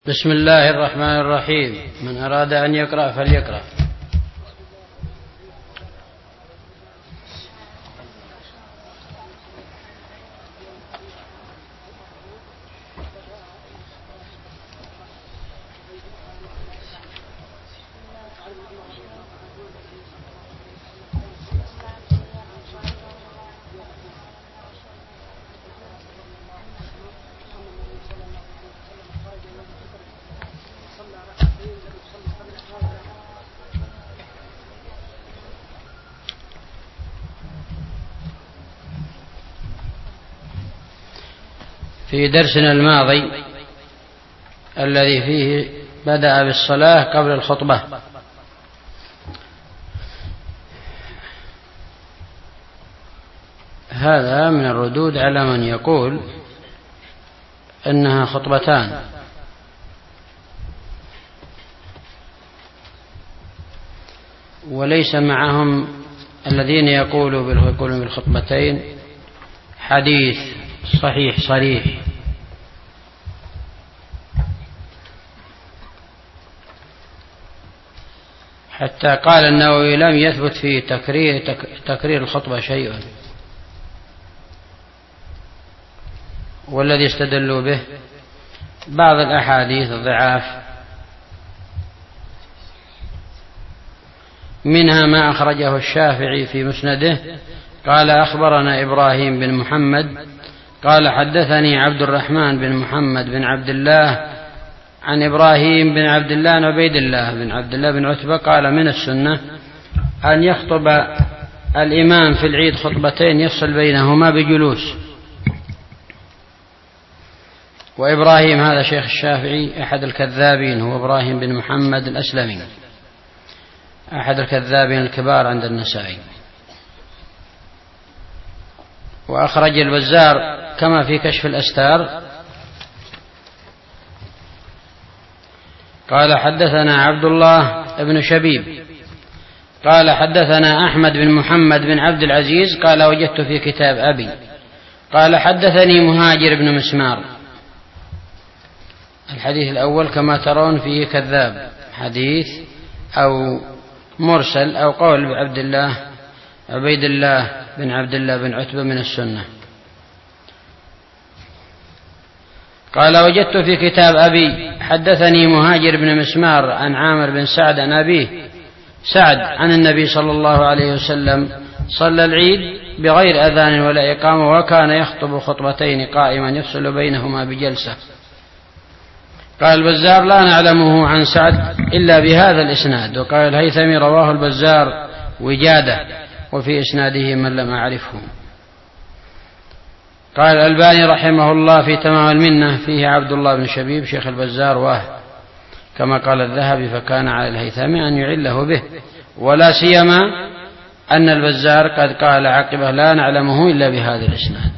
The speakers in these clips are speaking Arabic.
بسم الله الرحمن الرحيم. من أراد أن يقرأ فليقرأ. في درسنا الماضي الذي فيه بدأ بالصلاة قبل الخطبة، هذا من الردود على من يقول إنها خطبتان، وليس معهم الذين يقولون بالخطبتين حديث صحيح صريح، حتى قال النووي لم يثبت في تكرير الخطبة شيء، والذي استدلوا به بعض الأحاديث الضعاف، منها ما أخرجه الشافعي في مسنده قال أخبرنا إبراهيم بن محمد قال حدثني عبد الرحمن بن محمد بن عبد الله عن إبراهيم بن عبد الله عن عبيد الله بن عبد الله بن عتبة قال من السنة أن يخطب الإمام في العيد خطبتين يفصل بينهما بجلوس. وإبراهيم هذا شيخ الشافعي أحد الكذابين، هو إبراهيم بن محمد الأسلمي أحد الكذابين الكبار عند النسائي. وأخرج البزار كما في كشف الأستار قال حدثنا عبد الله بن شبيب قال حدثنا أحمد بن محمد بن عبد العزيز قال وجدت في كتاب أبي قال حدثني مهاجر بن مسمار. الحديث الأول كما ترون فيه كذاب، حديث أو مرسل أو قول عبيد الله بن عبد الله بن عتبة من السنة. قال وجدت في كتاب أبي حدثني مهاجر بن مسمار عن عامر بن سعد عن أبيه سعد عن النبي صلى الله عليه وسلم صلى العيد بغير أذان ولا إقامة، وكان يخطب خطبتين قائما يفصل بينهما بجلسة. قال البزار لا نعلمه عن سعد إلا بهذا الإسناد. وقال الهيثمي رواه البزار وجادة وفي إسناده من لم أعرفه. قال الألباني رحمه الله في تمام المنة فيه عبد الله بن شبيب شيخ البزار كما قال الذهبي فكان على الهيثمي أن يعله به، ولا سيما أن البزار قد قال عقبه لا نعلمه إلا بهذا الإسناد.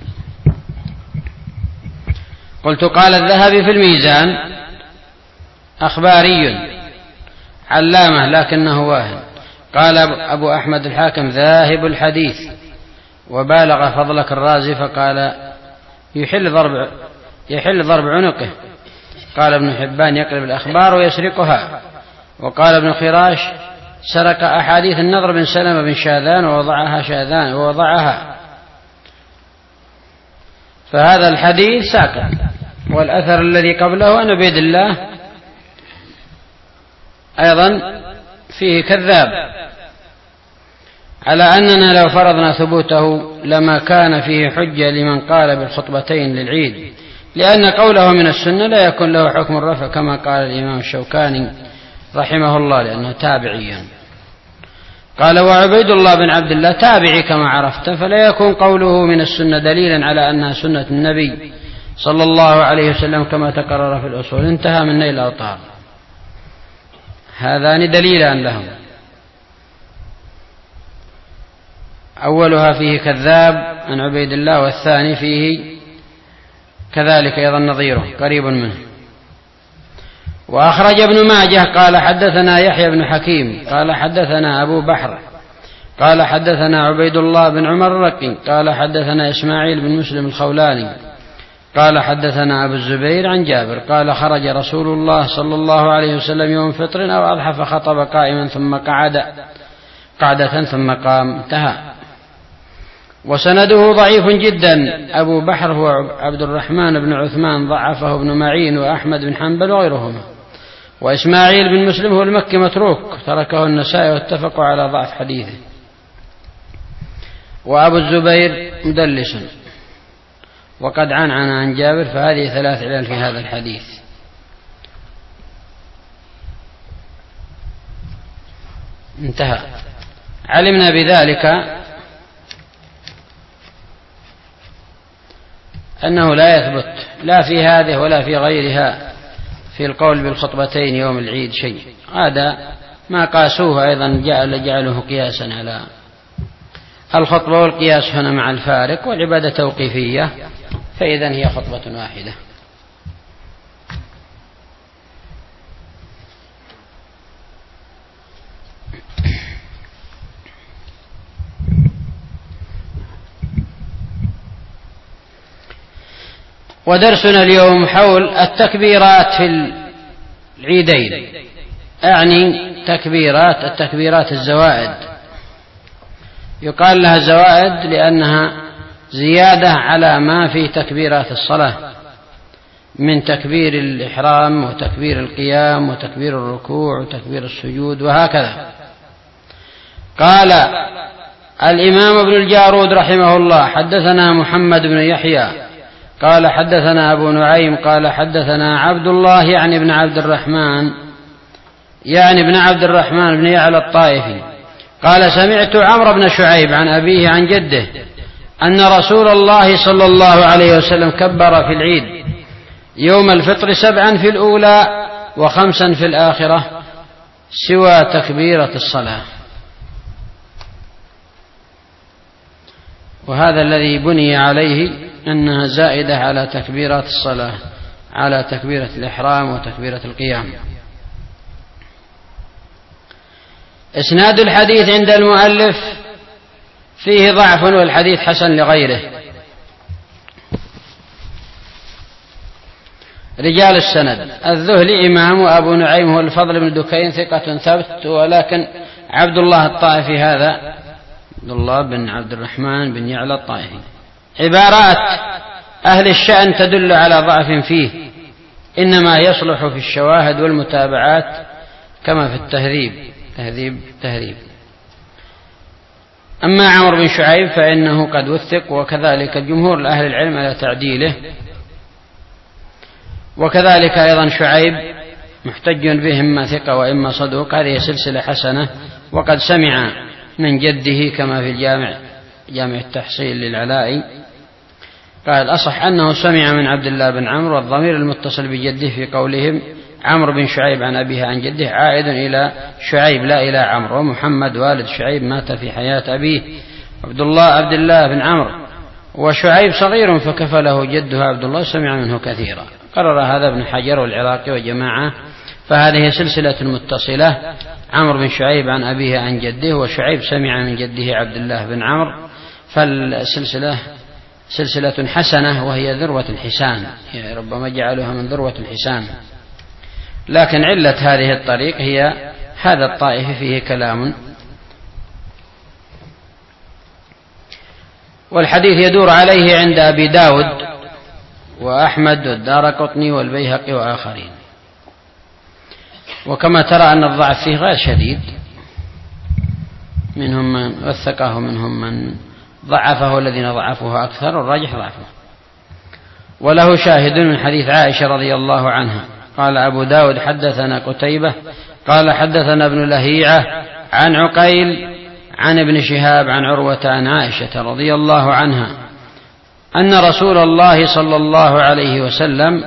قلت قال الذهبي في الميزان أخباري علامة لكنه واهن. قال أبو أحمد الحاكم ذاهب الحديث، وبالغ فضلك الرازي فقال يحل ضرب عنقه. قال ابن حبان يقلب الأخبار ويسرقها. وقال ابن خراش سرق أحاديث النضر بن سلمة بن شاذان ووضعها فهذا الحديث ساقط. والأثر الذي قبله عن عبيد الله أيضا فيه كذاب، على أننا لو فرضنا ثبوته لما كان فيه حجة لمن قال بالخطبتين للعيد، لأن قوله من السنة لا يكون له حكم الرفع كما قال الإمام الشوكاني رحمه الله لأنه تابعيا. قال وعبيد الله بن عبد الله تابعي كما عرفت، فلا يكون قوله من السنة دليلا على أنها سنة النبي صلى الله عليه وسلم كما تقرر في الأصول. انتهى من نيل الأوطار. هذان دليلان لهم، أولها فيه كذاب عن عبيد الله، والثاني فيه كذلك أيضا نظيره قريب منه. وأخرج ابن ماجه قال حدثنا يحيى بن حكيم قال حدثنا أبو بحر قال حدثنا عبيد الله بن عمر الرقي قال حدثنا إسماعيل بن مسلم الخولاني قال حدثنا أبو الزبير عن جابر قال خرج رسول الله صلى الله عليه وسلم يوم فطر أو أضحى فخطب قائما ثم قعدة ثم قام. انتهى. وسنده ضعيف جدا. أبو بحر هو عبد الرحمن بن عثمان ضعفه ابن معين وأحمد بن حنبل وغيرهما. وإسماعيل بن مسلم هو المكي متروك تركه النسائي واتفقوا على ضعف حديثه. وأبو الزبير مدلس وقد عن عن جابر، فهذه 3 علل في هذا الحديث. انتهى. علمنا بذلك أنه لا يثبت لا في هذه ولا في غيرها في القول بالخطبتين يوم العيد شيء. هذا ما قاسوه أيضا جعله قياسا على الخطبة، والقياس هنا مع الفارق، والعبادة توقيفية، فإذن هي خطبة واحدة. ودرسنا اليوم حول التكبيرات في العيدين، أعني التكبيرات الزوائد. يقال لها زوائد لأنها زيادة على ما في تكبيرات الصلاة من تكبير الإحرام وتكبير القيام وتكبير الركوع وتكبير السجود وهكذا. قال الإمام ابن الجارود رحمه الله الله محمد بن يحيى قال حدثنا أبو نعيم قال حدثنا عبد الله يعني بن عبد الرحمن بن يعلى الطائفي قال سمعت عمرو بن شعيب عن أبيه عن جده أن رسول الله صلى الله عليه وسلم كبر في العيد يوم الفطر 7 في الأولى و5 في الآخرة سوى تكبيرة الصلاة. وهذا الذي بني عليه أنها زائدة على تكبيرات الصلاة، على تكبيرة الإحرام وتكبيرة القيام. إسناد الحديث عند المؤلف فيه ضعف، والحديث حسن لغيره. رجال السند: الذهلي إمام، وأبو نعيم هو الفضل بن دكين ثقة ثبت، ولكن عبد الله الطائفي هذا عبد الله بن عبد الرحمن بن يعلى الطائفي. عبارات أهل الشأن تدل على ضعف فيه، إنما يصلح في الشواهد والمتابعات كما في التهذيب. أما عمرو بن شعيب فإنه قد وثق، وكذلك جمهور أهل العلم على تعديله، وكذلك أيضا شعيب محتج به إما ثقة وإما صدوق. هذه سلسلة حسنة، وقد سمع من جده كما في جامع التحصيل للعلائي. قال الأصح أنه سمع من عبد الله بن عمرو، والضمير المتصل بجده في قولهم عمرو بن شعيب عن أبيه عن جده عائد إلى شعيب لا إلى عمرو. ومحمد والد شعيب مات في حياة أبيه عبد الله بن عمرو، وشعيب صغير فكفله جده عبد الله سمع منه كثيرا. قرر هذا ابن حجر والعراقي وجماعة، فهذه سلسلة متصلة: عمرو بن شعيب عن أبيه عن جده، وشعيب سمع من جده عبد الله بن عمرو، فالسلسلة سلسلة حسنة، وهي ذروة الحسان، يعني ربما جعلها من ذروة الحسان. لكن علة هذه الطريق هي هذا الطائف فيه كلام. والحديث يدور عليه عند أبي داود وأحمد والدارقطني والبيهقي وآخرين. وكما ترى أن الضعف فيه غير شديد، منهم من وثقه ومنهم من ضعفه، والذين ضعفوه أكثر، والراجح ضعفه. وله شاهد من حديث عائشة رضي الله عنها. قال أبو داود حدثنا قتيبة قال حدثنا ابن لهيعة عن عقيل عن ابن شهاب عن عروة عن عائشة رضي الله عنها أن رسول الله صلى الله عليه وسلم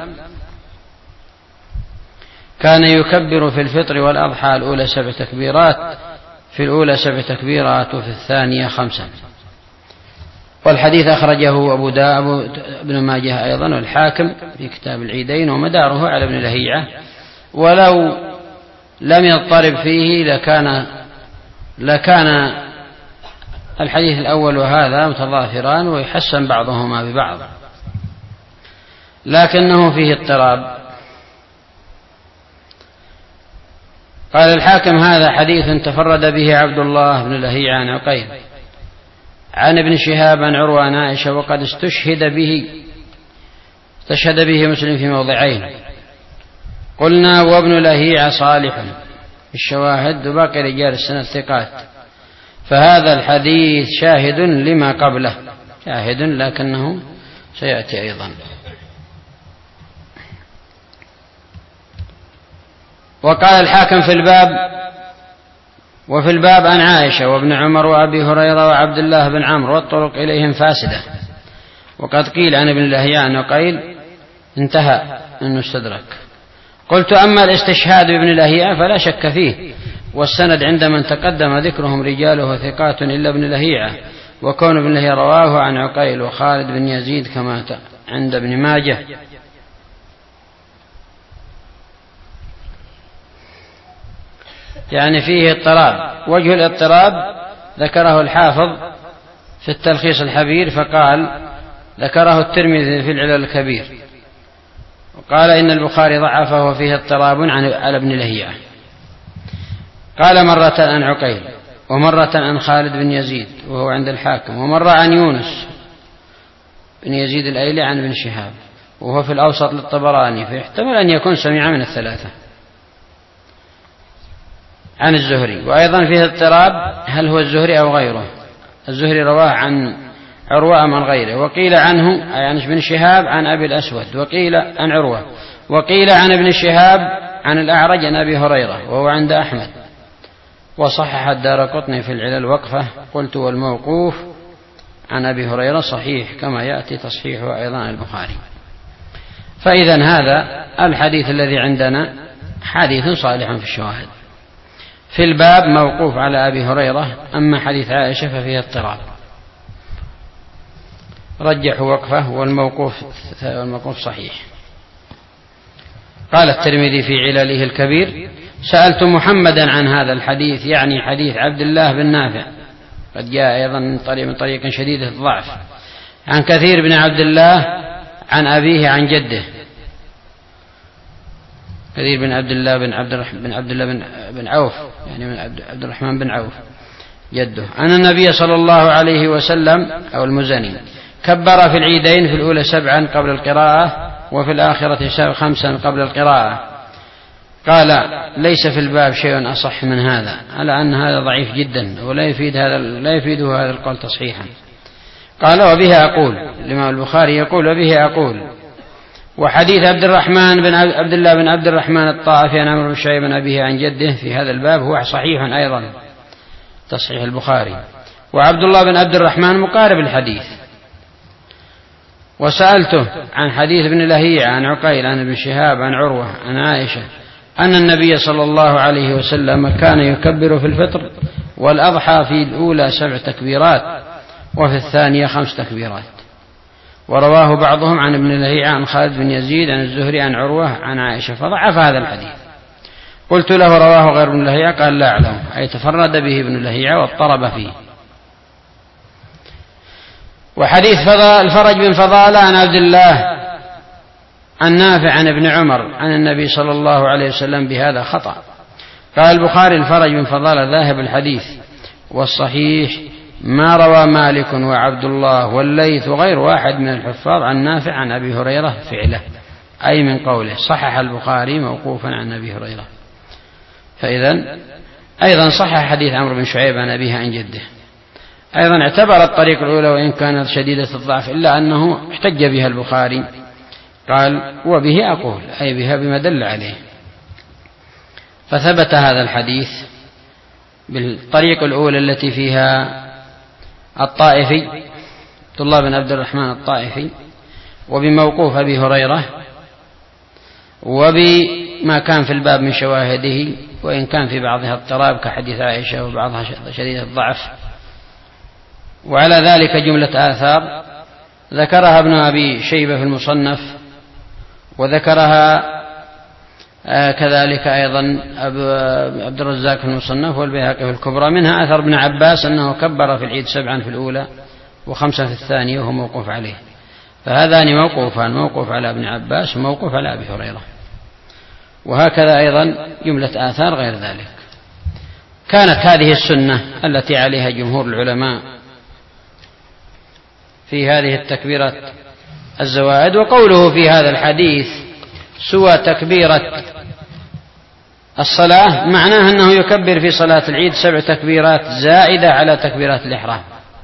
كان يكبر في الفطر والأضحى الأولى 7 تكبيرات، في الأولى 7 تكبيرات وفي الثانية 5. والحديث أخرجه أبو داود بن ماجه أيضا والحاكم في كتاب العيدين، ومداره على ابن لهيعة. ولو لم يضطرب فيه لكان الحديث الأول وهذا متضافران ويحسن بعضهما ببعض. لكنه فيه اضطراب. قال الحاكم: هذا حديث تفرد به عبد الله بن لهيعة عن عقيل عن ابن شهاب عن عروة عن عائشة، وقد استشهد به مسلم في موضعين. قلنا: وابن لهيعة صالح الشواهد وباقي رجال السند ثقات، فهذا الحديث شاهد لما قبله، شاهد لكنه سيأتي أيضا. وقال الحاكم وفي الباب عن عائشة وابن عمر وأبي هريرة وعبد الله بن عمرو، والطرق إليهم فاسدة. وقد قيل عن ابن لهيعة عن عقيل انتهى أنه استدرك. قلت: أما الاستشهاد بابن لهيعة فلا شك فيه، والسند عند من تقدم ذكرهم رجاله ثقات إلا ابن لهيعة، وكون ابن لهيعة رواه عن عقيل وخالد بن يزيد كما عند ابن ماجه. يعني فيه اضطراب. وجه الاضطراب ذكره الحافظ في التلخيص الحبير، فقال: ذكره الترمذي في العلل الكبير، وقال: إن البخاري ضعفه وفيه اضطراب على ابن لهيعة. قال: مرة عن عقيل، ومرة عن خالد بن يزيد وهو عند الحاكم، ومرة عن يونس بن يزيد الأيلي عن ابن شهاب وهو في الأوسط للطبراني، فيحتمل أن يكون سمع من الثلاثة عن الزهري. وأيضا فيه اضطراب، هل هو الزهري أو غيره؟ الزهري رواه عن عروة من غيره، وقيل عنه أي عن ابن شهاب عن أبي الأسود، وقيل عن عروة، وقيل عن ابن شهاب عن الأعرج عن أبي هريرة وهو عند أحمد. وصحح الدارقطني في العلل وقفة. قلت: والموقوف عن أبي هريرة صحيح كما يأتي تصحيحه أيضا البخاري. فإذا هذا الحديث الذي عندنا حديث صالح في الشواهد. في الباب موقوف على أبي هريرة، أما حديث عائشة ففيه اضطراب، رجحوا وقفه، والموقوف صحيح. قال الترمذي في علله الكبير: سألت محمدا عن هذا الحديث، يعني حديث عبد الله بن نافع، قد جاء أيضا من طريق شديدة الضعف، عن كثير بن عبد الله عن أبيه عن جده، كثير بن عبد الله بن عوف، يعني من عبد الرحمن بن عوف جده، أن النبي صلى الله عليه وسلم أو المزني كبر في العيدين، في الأولى 7 قبل القراءة، وفي الآخرة 5 قبل القراءة. قال: ليس في الباب شيء أصح من هذا، على أن هذا ضعيف جدا ولا يفيده هذا القول تصحيحا. قال: وبه أقول، الإمام البخاري يقول: وبه أقول. وحديث عبد الله بن عبد الرحمن الطائفي عن عمرو بن شعيب عن أبيه عن جده في هذا الباب هو صحيح أيضا، تصحيح البخاري. وعبد الله بن عبد الرحمن مقارب الحديث. وسألته عن حديث ابن لهيعة عن عقيل عن ابن شهاب عن عروة عن عائشة أن النبي صلى الله عليه وسلم كان يكبر في الفطر والأضحى في الأولى 7 تكبيرات وفي الثانية 5 تكبيرات. ورواه بعضهم عن ابن لهيعة عن خالد بن يزيد عن الزهري عن عروة عن عائشة، فضعف هذا الحديث. قلت له: رواه غير ابن لهيعة؟ قال: لا أعلم، أي تفرد به ابن لهيعة واضطرب فيه. وحديث الفرج بن فضالة عن عبد الله عن نافع عن ابن عمر عن النبي صلى الله عليه وسلم بهذا خطأ. قال البخاري: الفرج بن فضالة ذاهب الحديث، والصحيح ما روى مالك وعبد الله والليث وغير واحد من الحفاظ عن نافع عن أبي هريرة فعله، أي من قوله. صحح البخاري موقوفا عن أبي هريرة. فإذا أيضا صحح حديث عمرو بن شعيب عن أبيه عن جده. أيضا اعتبر الطريق الأولى وإن كانت شديدة الضعف، إلا أنه احتج بها البخاري. قال: وبه أقول، أي بها بما دل عليه. فثبت هذا الحديث بالطريق الأولى التي فيها الطائفي عبد الله بن عبد الرحمن الطائفي، وبموقوف أبي هريرة، وبما كان في الباب من شواهده، وإن كان في بعضها اضطراب كحديث عائشة وبعضها شديد الضعف. وعلى ذلك جملة آثار ذكرها ابن أبي شيبة في المصنف، وذكرها كذلك أيضا عبد الرزاق في المصنف والبيهقي في الكبرى. منها أثر ابن عباس أنه كبر في العيد 7 في الأولى و5 في الثانية، وهو موقوف عليه. فهذان موقوفان، موقوف على ابن عباس وموقوف على أبي هريرة. وهكذا أيضا جملة آثار غير ذلك. كانت هذه السنة التي عليها جمهور العلماء في هذه التكبيرات الزوائد. وقوله في هذا الحديث سوى تكبيرة الصلاة معناه أنه يكبر في صلاة العيد 7 تكبيرات زائدة على تكبيرات الإحرام.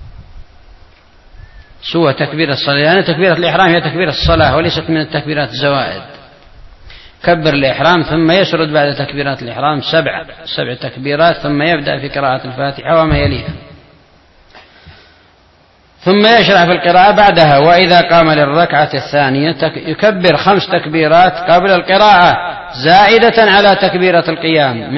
سوى تكبير الصلاة، يعني تكبيرة الإحرام هي تكبيرة الصلاة وليست من التكبيرات الزوائد. كبر الإحرام ثم يسرد بعد تكبيرات الإحرام 7 تكبيرات، ثم يبدأ في قراءة الفاتحة وما يليها، ثم يشرع في القراءة بعدها. وإذا قام للركعة الثانية يكبر 5 تكبيرات قبل القراءة زائدة على تكبيرة القيام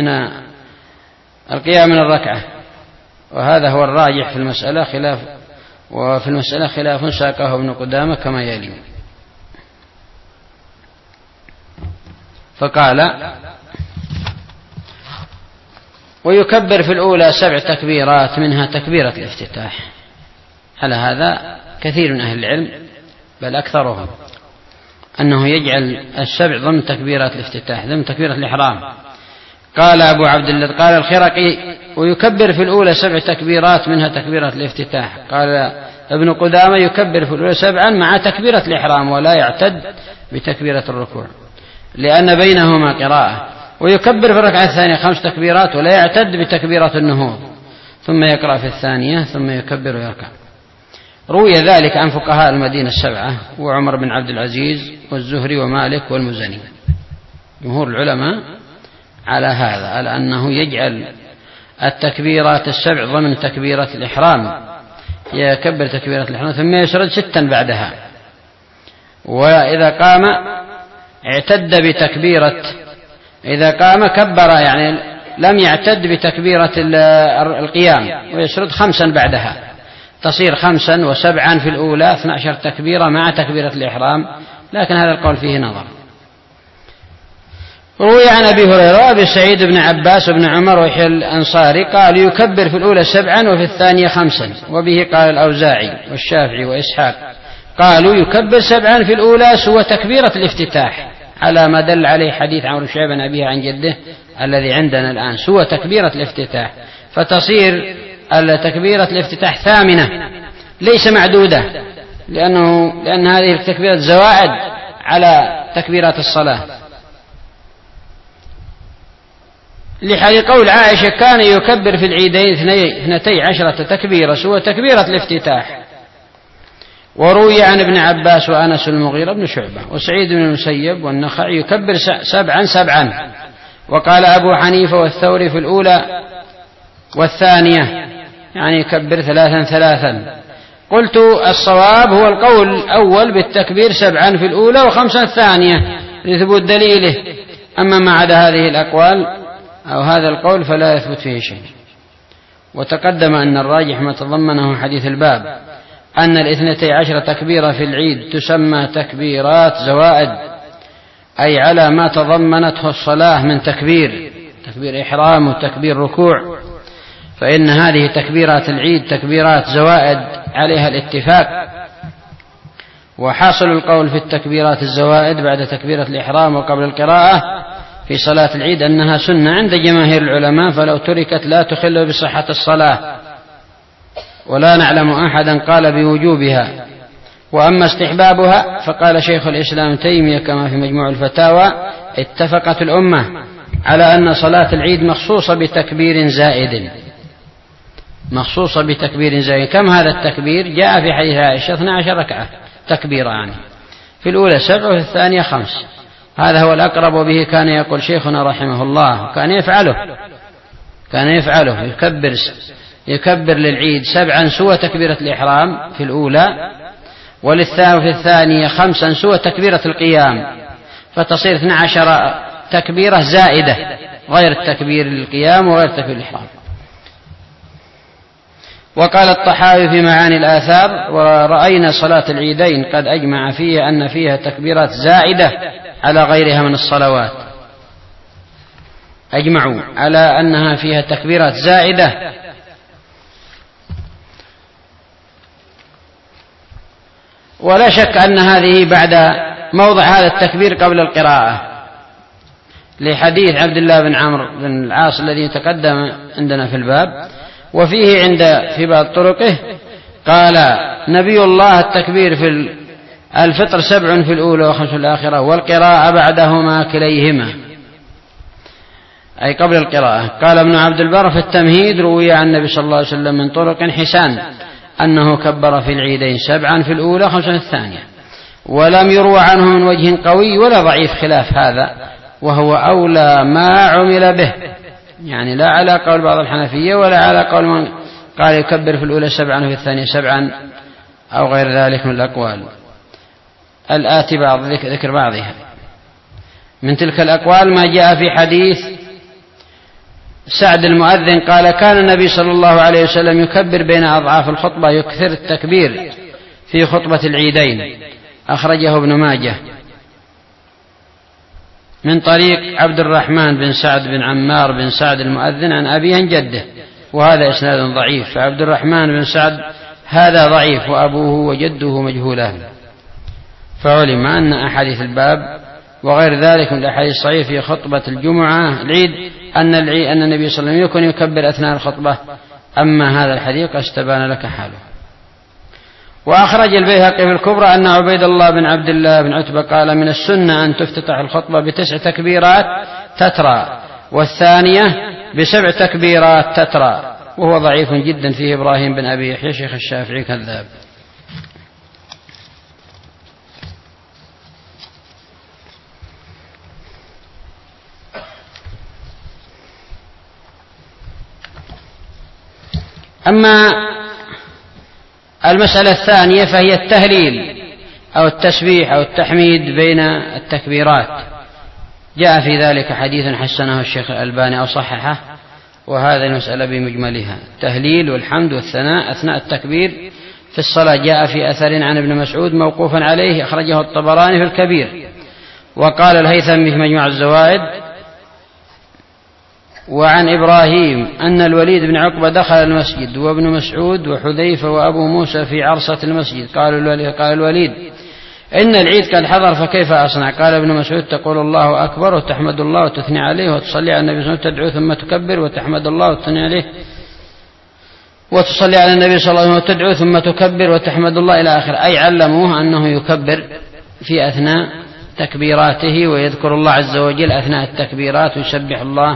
من الركعة. وهذا هو الراجح في المسألة، وفي المسألة خلاف ساقه ابن قدامة كما يلي. فقال ويكبر في الأولى 7 تكبيرات منها تكبيرة الافتتاح. على هذا كثير من أهل العلم بل أكثرهم أنه يجعل 7 ضمن تكبيرات الافتتاح، ضمن تكبيرة الإحرام. قال أبو عبد الله قال الخرقي ويكبر في الأولى 7 تكبيرات منها تكبيرة الافتتاح. قال ابن قدامة يكبر في الأولى 7 مع تكبيرة الإحرام ولا يعتد بتكبيرة الركوع لأن بينهما قراءة. ويكبر في الركعة الثانية 5 تكبيرات ولا يعتد بتكبيرة النهوض، ثم يقرأ في الثانية ثم يكبر ويركع. روي ذلك عن فقهاء المدينة 7 وعمر بن عبد العزيز والزهري ومالك والمزني. جمهور العلماء على هذا، على أنه يجعل التكبيرات 7 ضمن تكبيرة الإحرام، يكبر تكبيرة الإحرام ثم يسرد 6 بعدها. وإذا قام اعتد بتكبيرة، إذا قام كبر يعني لم يعتد بتكبيرة القيام ويسرد 5 بعدها، تصير 5 و7 في الأولى 12 تكبيرة مع تكبيرة الإحرام. لكن هذا القول فيه نظر. روي عن أبي هريرة وأبي سعيد بن عباس بن عمر ويحيى الأنصاري قال يكبر في الأولى 7 وفي الثانية 5. وبه قال الأوزاعي والشافعي وإسحاق قالوا يكبر 7 في الأولى سوى تكبيرة الافتتاح، على ما دل عليه حديث عمرو بن شعيب عن أبيه عن جده الذي عندنا الآن، سوى تكبيرة الافتتاح، فتصير تكبيرة الافتتاح 8 ليس معدودة، لأن هذه التكبيرات زوائد على تكبيرات الصلاة. لحديث قول عائشة كان يكبر في العيدين 12 تكبيرة سوى تكبيرة الافتتاح. وروي عن ابن عباس وأنس المغيرة بن شعبة وسعيد بن المسيب والنخعي يكبر 7. وقال أبو حنيفة والثوري في الأولى والثانية يعني يكبر 3. قلت الصواب هو القول الأول بالتكبير 7 في الأولى و5 الثانية لثبوت دليله. أما ما عدا هذه الأقوال أو هذا القول فلا يثبت فيه شيء. وتقدم أن الراجح ما تضمنه حديث الباب أن 12 تكبيرة في العيد تسمى تكبيرات زوائد، أي على ما تضمنته الصلاة من تكبير إحرام وتكبير ركوع، فإن هذه تكبيرات العيد تكبيرات زوائد عليها الاتفاق. وحاصل القول في التكبيرات الزوائد بعد تكبيرة الإحرام وقبل القراءة في صلاة العيد أنها سنة عند جماهير العلماء، فلو تركت لا تخل بصحة الصلاة، ولا نعلم أحدا قال بوجوبها. وأما استحبابها فقال شيخ الإسلام تيمية كما في مجموع الفتاوى اتفقت الأمة على أن صلاة العيد مخصوصة بتكبير زائد، مخصوصة بتكبير زائد. كم هذا التكبير؟ جاء في حديث عائشة 12 ركعة تكبيرا عنه، في الأولى 7 وفي الثانية 5. هذا هو الأقرب، وبه كان يقول شيخنا رحمه الله، كان يفعله يكبر للعيد 7 سوى تكبيرة الإحرام في الأولى، وفي الثانية 5 سوى تكبيرة القيام، فتصير 12 تكبيرة زائدة غير التكبير للقيام وغير تكبير الإحرام. وقال الطحاوي في معاني الآثار ورأينا صلاة العيدين قد أجمع فيه أن فيها تكبيرات زائدة على غيرها من الصلوات، أجمعوا على أنها فيها تكبيرات زائدة. ولا شك أن هذه بعد موضع هذا التكبير قبل القراءة، لحديث عبد الله بن عمرو بن العاص الذي تقدم عندنا في الباب، وفيه في بعض طرقه قال نبي الله التكبير في الفطر 7 في الأولى و5 في الآخرة، والقراءة بعدهما كليهما، أي قبل القراءة. قال ابن عبد البر في التمهيد روي عن النبي صلى الله عليه وسلم من طرق حسان أنه كبر في العيدين 7 في الأولى و5 في الثانية، ولم يروى عنه من وجه قوي ولا ضعيف خلاف هذا، وهو أولى ما عمل به، يعني لا على قول بعض الحنفية ولا على قول من قال يكبر في الأولى 7 وفي الثانية 7 أو غير ذلك من الأقوال الآتي بعض ذكر بعضها. من تلك الأقوال ما جاء في حديث سعد المؤذن قال كان النبي صلى الله عليه وسلم يكبر بين أضعاف الخطبة، يكثر التكبير في خطبة العيدين، أخرجه ابن ماجه من طريق عبد الرحمن بن سعد بن عمار بن سعد المؤذن عن أبيه عن جده، وهذا إسناد ضعيف، فعبد الرحمن بن سعد هذا ضعيف وأبوه وجده مجهولان، فعلم أن أحاديث الباب وغير ذلك من الأحاديث الصحيحة في خطبة الجمعة العيد أن النبي صلى الله عليه وسلم يكون يكبر أثناء الخطبة، أما هذا الحديث قد استبان لك حاله. وأخرج البيهقي في الكبرى أن عبيد الله بن عبد الله بن عتبة قال من السنة أن تفتتح الخطبة ب9 تكبيرات تترى، والثانية ب7 تكبيرات تترى، وهو ضعيف جدا، فيه إبراهيم بن أبي يحيى شيخ الشافعي كذاب. أما المسألة الثانية فهي التهليل أو التسبيح أو التحميد بين التكبيرات، جاء في ذلك حديث حسنه الشيخ الألباني أو صححه، وهذا المسألة بمجملها التهليل والحمد والثناء أثناء التكبير في الصلاة. جاء في أثر عن ابن مسعود موقوفا عليه أخرجه الطبراني في الكبير، وقال الهيثمي في مجموع الزوائد وعن إبراهيم أن الوليد بن عقبة دخل المسجد وابن مسعود وحذيفة وأبو موسى في عرصة المسجد، قال الوليد إن العيد قد حضر فكيف أصنع؟ قال ابن مسعود تقول الله أكبر وتحمد الله وتثني عليه وتصلي على النبي صلى الله عليه وسلم، تدعو ثم تكبر وتحمد الله وتثني عليه وتصلي على النبي صلى الله عليه وسلم وتدعو ثم تكبر وتحمد الله إلى آخر، أي علموه أنه يكبر في أثناء تكبيراته ويذكر الله عز وجل أثناء التكبيرات ويسبح الله.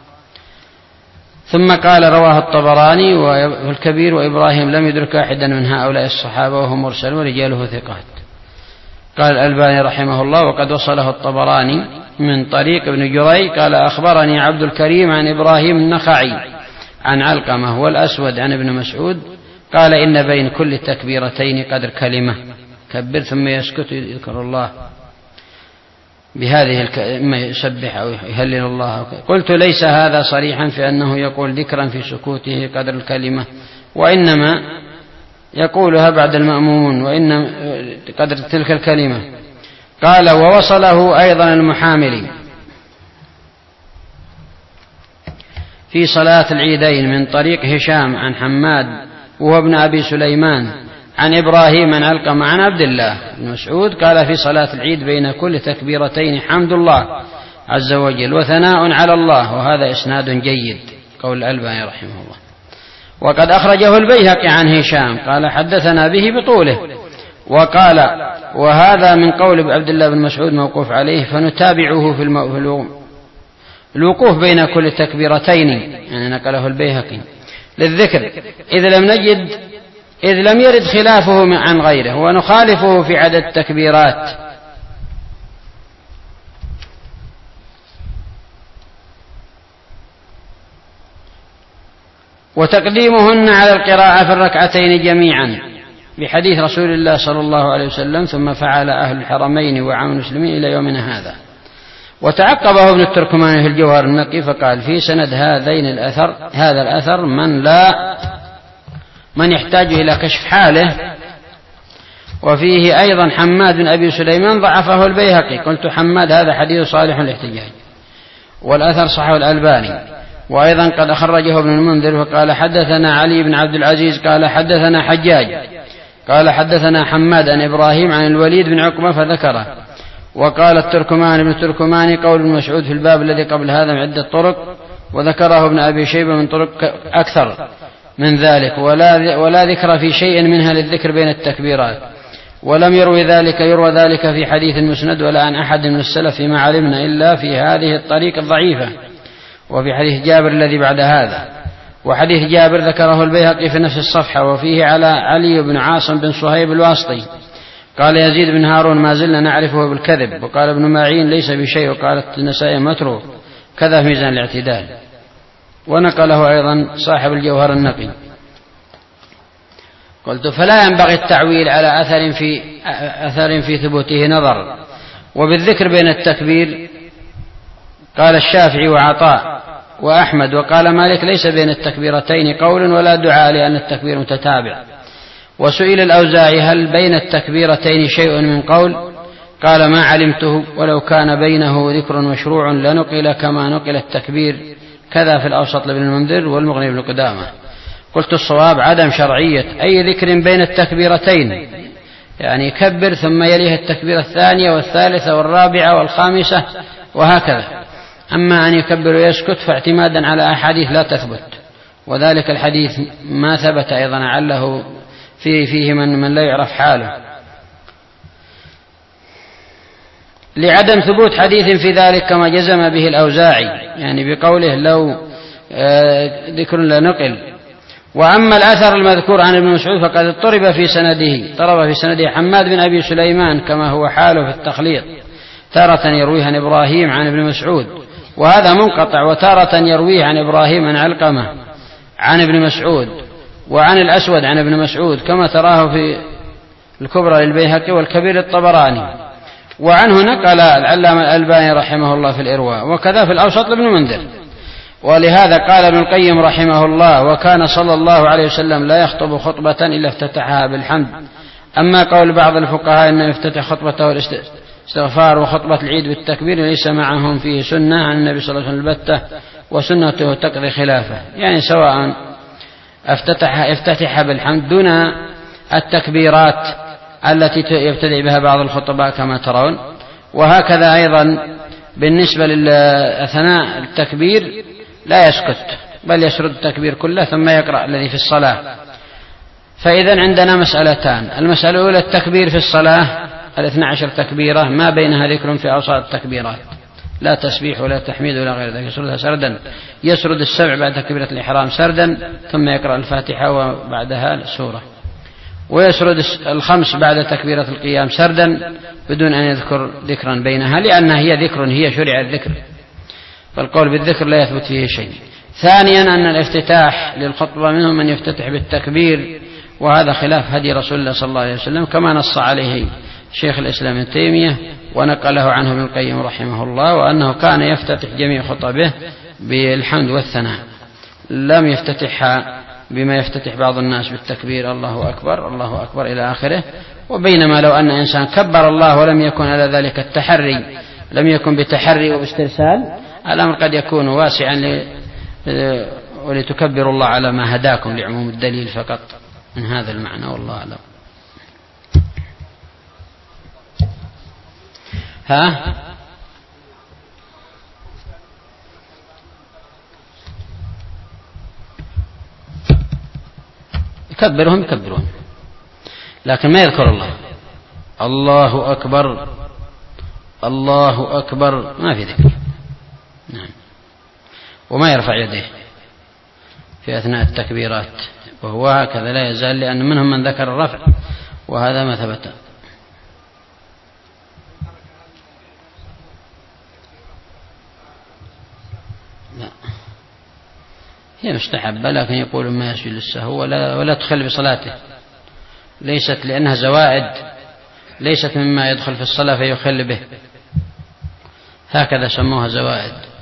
ثم قال رواه الطبراني وفي الكبير وإبراهيم لم يدرك أحدا من هؤلاء الصحابة وهو مرسل ورجاله ثقات. قال الألباني رحمه الله وقد وصله الطبراني من طريق ابن جري قال أخبرني عبد الكريم عن إبراهيم النخعي عن علقمة والأسود عن ابن مسعود قال إن بين كل تكبيرتين قدر كلمة، كبر ثم يسكت يذكر الله بهذه إما يسبح أو يهلل الله. قلت ليس هذا صريحا في أنه يقول ذكرا في سكوته قدر الكلمة، وإنما يقولها بعد المأمون وإن قدر تلك الكلمة. قال ووصله أيضا المحاملي في صلاة العيدين من طريق هشام عن حماد وهو ابن أبي سليمان عن إبراهيم عن علقمة عن عبد الله بن مسعود قال في صلاة العيد بين كل تكبيرتين حمد الله عز وجل وثناء على الله، وهذا إسناد جيد. قول الألباني رحمه الله. وقد أخرجه البيهقي عن هشام قال حدثنا به بطوله، وقال وهذا من قول عبد الله بن مسعود موقوف عليه، فنتابعه في الوقوف بين كل تكبيرتين، يعني نقله البيهقي للذكر إذ لم يرد خلافه عن غيره، ونخالفه في عدد التكبيرات. وتقديمهن على القراءة في الركعتين جميعا بحديث رسول الله صلى الله عليه وسلم ثم فعل أهل الحرمين وعام المسلمين إلى يومنا هذا. وتعقبه ابن التركماني في الجوهر النقي فقال في سند هذا الأثر من يحتاج إلى كشف حاله، وفيه أيضا حماد بن أبي سليمان ضعفه البيهقي. قلت حماد هذا حديث صالح الاحتجاج، والأثر صححه الألباني. وأيضا قد أخرجه ابن المنذر وقال حدثنا علي بن عبد العزيز قال حدثنا حجاج قال حدثنا حماد عن إبراهيم عن الوليد بن عقبة فذكره. وقال التركمان بن تركماني قول ابن مسعود في الباب الذي قبل هذا من عدة طرق، وذكره ابن أبي شيبة من طرق أكثر من ذلك، ولا ذكر في شيء منها للذكر بين التكبيرات. ولم يروي ذلك في حديث المسند ولا عن أحد من السلف فيما علمنا إلا في هذه الطريق الضعيفة، وفي حديث جابر الذي بعد هذا. وحديث جابر ذكره البيهقي في نفس الصفحة، وفيه على علي بن عاصم بن صهيب الواسطي قال يزيد بن هارون ما زلنا نعرفه بالكذب. وقال ابن معين ليس بشيء، وقالت النسائي متروك، كذا في ميزان الاعتدال. ونقله أيضا صاحب الجوهر النقي. قلت فلا ينبغي التعويل على أثر في ثبوته نظر. وبالذكر بين التكبير قال الشافعي وعطاء وأحمد، وقال مالك ليس بين التكبيرتين قول ولا دعاء لأن التكبير متتابع. وسئل الأوزاعي هل بين التكبيرتين شيء من قول؟ قال ما علمته، ولو كان بينه ذكر مشروع لنقل كما نقل التكبير، كذا في الأوسط لابن المنذر والمغني بن قدامة. قلت الصواب عدم شرعية أي ذكر بين التكبيرتين، يعني يكبر ثم يليها التكبيرة الثانية والثالثة والرابعة والخامسة وهكذا. أما أن يكبر ويسكت فاعتمادا على أحاديث لا تثبت، وذلك الحديث ما ثبت أيضا، عله فيه من لا يعرف حاله. لعدم ثبوت حديث في ذلك كما جزم به الأوزاعي، يعني بقوله لو ذكر لنقل. وأما الأثر المذكور عن ابن مسعود فقد اضطرب في سنده حماد بن أبي سليمان كما هو حاله في التخليط، تارة يرويه عن إبراهيم عن ابن مسعود وهذا منقطع، وتارة يرويه عن إبراهيم عن علقمة عن ابن مسعود وعن الأسود عن ابن مسعود، كما تراه في الكبرى للبيهقي والكبير الطبراني. وعنه نقل العلامة الألباني رحمه الله في الإرواء، وكذا في الأوسط لابن منذر. ولهذا قال ابن القيم رحمه الله وكان صلى الله عليه وسلم لا يخطب خطبة إلا افتتحها بالحمد. أما قول بعض الفقهاء أنه يفتتح خطبته الاستغفار وخطبة العيد بالتكبير ليس معهم فيه سنة عن النبي صلى الله عليه وسلم البتة، وسنته تقضي خلافه، يعني سواء افتتح بالحمد دون التكبيرات التي يبتدئ بها بعض الخطباء كما ترون. وهكذا أيضا بالنسبة لأثناء التكبير لا يسكت، بل يسرد التكبير كله ثم يقرأ الذي في الصلاة. فإذا عندنا مسألتان: المسألة الأولى التكبير في الصلاة 12 تكبيرة ما بينها ذكر في أوساط التكبيرات، لا تسبيح ولا تحميد ولا غير ذلك، يسردها سردا، يسرد السبع بعد تكبيرة الإحرام سردا ثم يقرأ الفاتحة وبعدها السورة، ويسرد 5 بعد تكبيرة القيام سردا بدون أن يذكر ذكرا بينها، لأنها هي ذكر، هي شرع الذكر، فالقول بالذكر لا يثبت فيه شيء. ثانيا أن الافتتاح للخطبة منهم من يفتتح بالتكبير، وهذا خلاف هدي رسول الله صلى الله عليه وسلم كما نص عليه شيخ الإسلام ابن تيمية ونقله عنه ابن القيم رحمه الله، وأنه كان يفتتح جميع خطبه بالحمد والثناء، لم يفتتحها بما يفتتح بعض الناس بالتكبير الله أكبر الله أكبر إلى آخره. وبينما لو أن إنسان كبر الله ولم يكن على ذلك التحري، لم يكن بتحري وباسترسال، الأمر قد يكون واسعا ولتكبروا الله على ما هداكم لعموم الدليل فقط، من هذا المعنى والله أعلم. يكبرون لكن ما يذكر الله، الله أكبر الله أكبر ما في ذكر، نعم. وما يرفع يديه في أثناء التكبيرات، وهو هكذا لا يزال، لأن منهم من ذكر الرفع وهذا ما ثبت. لا هي مستحبة، لكن يقول ما يسجد للسهو ولا تخل بصلاته، ليست لأنها زوائد، ليست مما يدخل في الصلاة فيخل به، هكذا سموها زوائد.